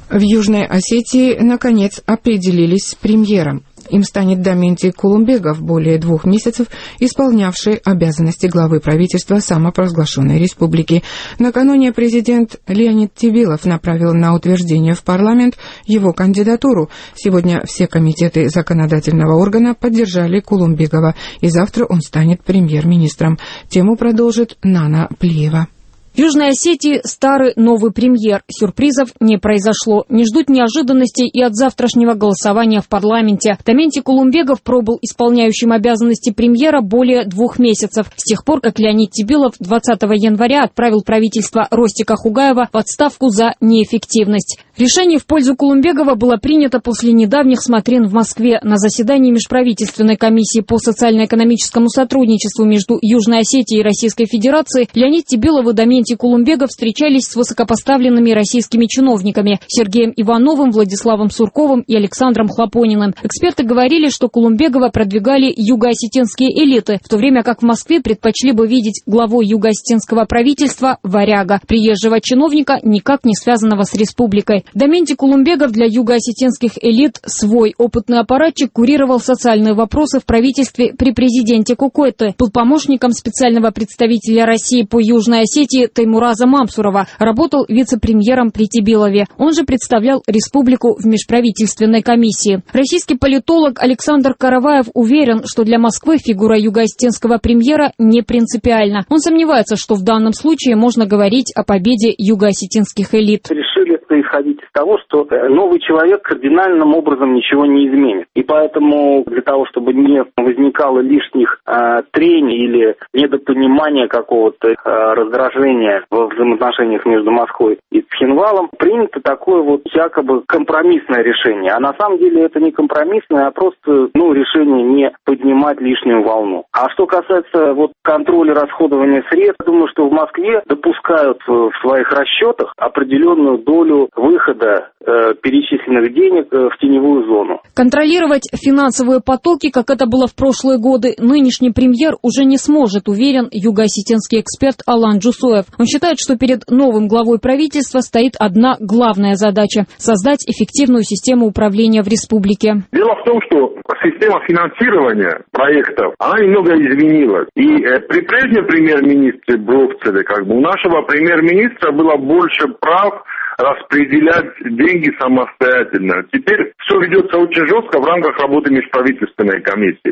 В Южной Осетии, наконец, определились с премьером. Им станет Даменти Кулумбегов, более 2 месяцев исполнявший обязанности главы правительства самопровозглашенной республики. Накануне президент Леонид Тебилов направил на утверждение в парламент его кандидатуру. Сегодня все комитеты законодательного органа поддержали Кулумбегова, и завтра он станет премьер-министром. Тему продолжит Нана Плиева. В Южной Осетии старый новый премьер. Сюрпризов не произошло. Не ждут неожиданностей и от завтрашнего голосования в парламенте. Даменти Кулумбегов пробыл исполняющим обязанности премьера более 2 месяцев. С тех пор, как Леонид Тебилов 20 января отправил правительство Ростика Хугаева в отставку за неэффективность. Решение в пользу Кулумбегова было принято после недавних смотрин в Москве. На заседании межправительственной комиссии по социально-экономическому сотрудничеству между Южной Осетией и Российской Федерацией Леонид Тебилов и Даменти Кулумбегов встречались с высокопоставленными российскими чиновниками Сергеем Ивановым, Владиславом Сурковым и Александром Хлопониным. Эксперты говорили, что Кулумбегова продвигали юго-осетинские элиты, в то время как в Москве предпочли бы видеть главой юго-осетинского правительства варяга, приезжего чиновника, никак не связанного с республикой. Даменти Кулумбегов для юго-осетинских элит свой опытный аппаратчик курировал социальные вопросы в правительстве при президенте Кукуэте, был помощником специального представителя России по Южной Осетии Таймураза Мамсурова, работал вице-премьером при Тебилове. Он же представлял республику в межправительственной комиссии. Российский политолог Александр Караваев уверен, что для Москвы фигура юго-осетинского премьера не принципиальна. Он сомневается, что в данном случае можно говорить о победе юго-осетинских элит. Решили исходить из того, что новый человек кардинальным образом ничего не изменит. И поэтому для того, чтобы не возникало лишних трений или недопонимания какого-то раздражения во взаимоотношениях между Москвой и Цхинвалом, принято такое вот якобы компромиссное решение. А на самом деле это не компромиссное, а просто решение не поднимать лишнюю волну. А что касается контроля расходования средств, я думаю, что в Москве допускают в своих расчетах определенную долю выхода перечисленных денег в теневую зону. Контролировать финансовые потоки, как это было в прошлые годы, нынешний премьер уже не сможет, уверен юго-осетинский эксперт Алан Джусоев. Он считает, что перед новым главой правительства стоит одна главная задача – создать эффективную систему управления в республике. Дело в том, что система финансирования проектов, она немного изменилась. И при прежнем премьер-министре Бровцеве, у нашего премьер-министра было больше прав распределять деньги самостоятельно. Теперь все ведется очень жестко в рамках работы межправительственной комиссии.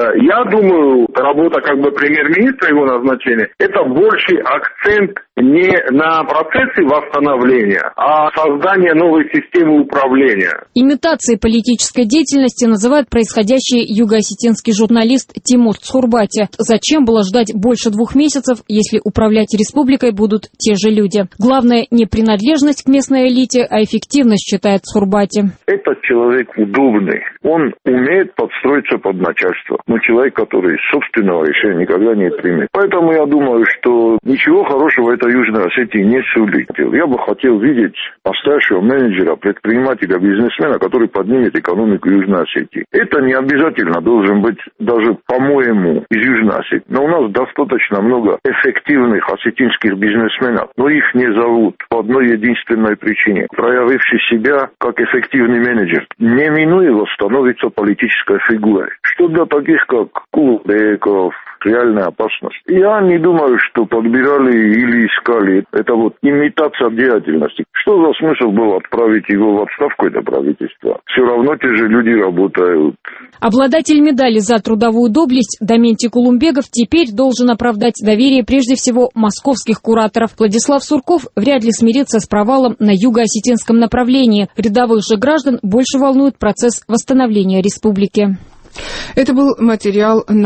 Я думаю, работа премьер-министра, его назначение, это больший акцент не на процессы восстановления, а создание новой системы управления. Имитацией политической деятельности называет происходящий юго-осетинский журналист Тимур Цхурбати. Зачем было ждать больше 2 месяцев, если управлять республикой будут те же люди? Главное не принадлежность к местной элите, а эффективность, считает Цхурбати. Этот человек удобный. Он умеет подстроиться под начальство. Но человек, который собственного решения никогда не примет. Поэтому я думаю, что ничего хорошего этой Южной Осетии не сулит. Я бы хотел видеть настоящего менеджера, предпринимателя, бизнесмена, который поднимет экономику Южной Осетии. Это не обязательно должен быть даже, по-моему, из Южной Осетии. Но у нас достаточно много эффективных осетинских бизнесменов. Но их не зовут по одной единственной причине. Проявивший себя как эффективный менеджер, неминуемо становится политической фигурой. Что для таких, как Кулумбегов, реальная опасность. Я не думаю, что подбирали или искали. Это имитация деятельности. Что за смысл было отправить его в отставку, это правительство? Все равно те же люди работают. Обладатель медали за трудовую доблесть Даменти Кулумбегов теперь должен оправдать доверие прежде всего московских кураторов. Владислав Сурков вряд ли смирится с провалом на юго-осетинском направлении. Рядовых же граждан больше волнует процесс восстановления республики. Это был материал